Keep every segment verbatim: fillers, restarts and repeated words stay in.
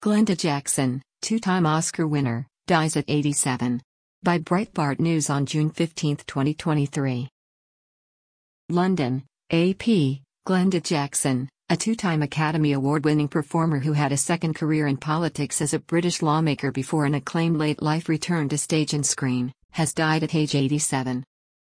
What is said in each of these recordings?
Glenda Jackson, two-time Oscar winner, dies at eighty-seven. By Breitbart News on June fifteenth, twenty twenty-three. London, A P, Glenda Jackson, a two-time Academy Award-winning performer who had a second career in politics as a British lawmaker before an acclaimed late-life return to stage and screen, has died at age eighty-seven.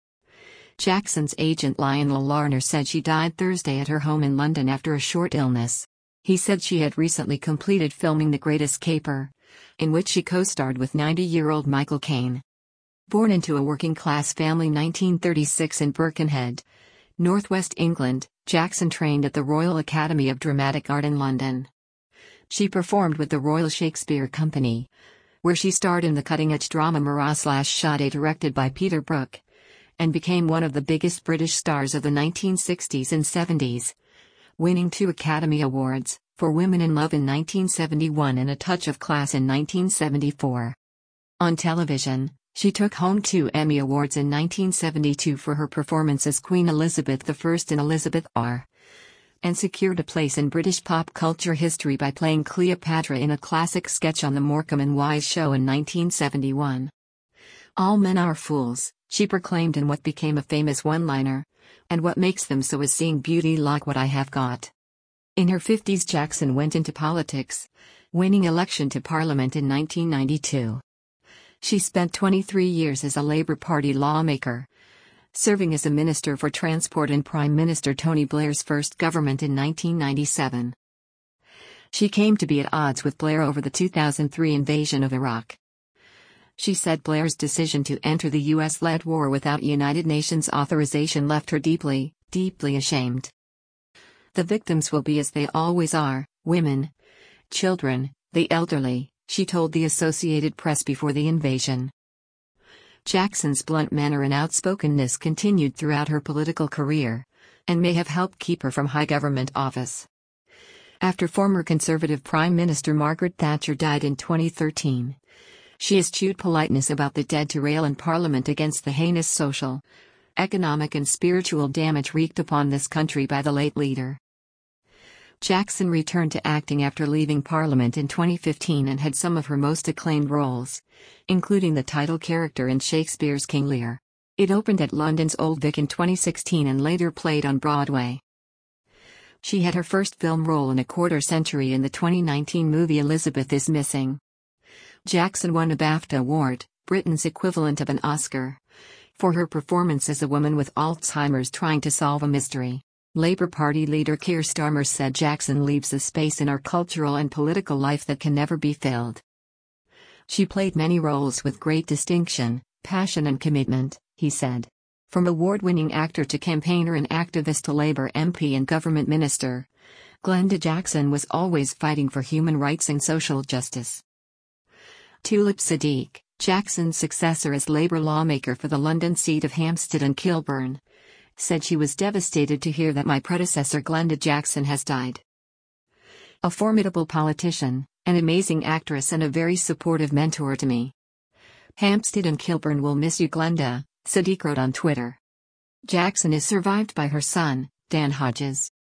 Jackson's agent Lionel Larner said she died Thursday at her home in London after a short illness. He said she had recently completed filming The Greatest Caper, in which she co-starred with ninety-year-old Michael Caine. Born into a working-class family nineteen thirty-six in Birkenhead, northwest England, Jackson trained at the Royal Academy of Dramatic Art in London. She performed with the Royal Shakespeare Company, where she starred in the cutting-edge drama Marat/Sade directed by Peter Brook, and became one of the biggest British stars of the nineteen sixties and seventies, winning two Academy Awards, for Women in Love in nineteen seventy-one and A Touch of Class in nineteen seventy-four. On television, she took home two Emmy Awards in nineteen seventy-two for her performance as Queen Elizabeth the First in Elizabeth R, and secured a place in British pop culture history by playing Cleopatra in a classic sketch on The Morecambe and Wise Show in nineteen seventy-one. "All men are fools," she proclaimed in what became a famous one-liner, "and what makes them so is seeing beauty like what I have got." In her fifties, Jackson went into politics, winning election to Parliament in nineteen ninety-two. She spent twenty-three years as a Labour Party lawmaker, serving as a Minister for Transport in Prime Minister Tony Blair's first government in nineteen ninety-seven. She came to be at odds with Blair over the two thousand three invasion of Iraq. She said Blair's decision to enter the U S-led war without United Nations authorization left her deeply, deeply ashamed. "The victims will be as they always are, women, children, the elderly," she told the Associated Press before the invasion. Jackson's blunt manner and outspokenness continued throughout her political career, and may have helped keep her from high government office. After former Conservative Prime Minister Margaret Thatcher died in twenty thirteen, she eschewed politeness about the dead to rail in Parliament against the heinous social, economic and spiritual damage wreaked upon this country by the late leader. Jackson returned to acting after leaving Parliament in twenty fifteen and had some of her most acclaimed roles, including the title character in Shakespeare's King Lear. It opened at London's Old Vic in twenty sixteen and later played on Broadway. She had her first film role in a quarter century in the twenty nineteen movie Elizabeth is Missing. Jackson won a BAFTA Award, Britain's equivalent of an Oscar, for her performance as a woman with Alzheimer's trying to solve a mystery. Labour Party leader Keir Starmer said Jackson leaves a space in our cultural and political life that can never be filled. "She played many roles with great distinction, passion and commitment," he said. From award-winning actor to campaigner and activist to Labour M P and government minister, Glenda Jackson was always fighting for human rights and social justice. Tulip Siddiq, Jackson's successor as Labour lawmaker for the London seat of Hampstead and Kilburn, said she was devastated to hear that my predecessor Glenda Jackson has died. "A formidable politician, an amazing actress and a very supportive mentor to me. Hampstead and Kilburn will miss you, Glenda," Siddiq wrote on Twitter. Jackson is survived by her son, Dan Hodges.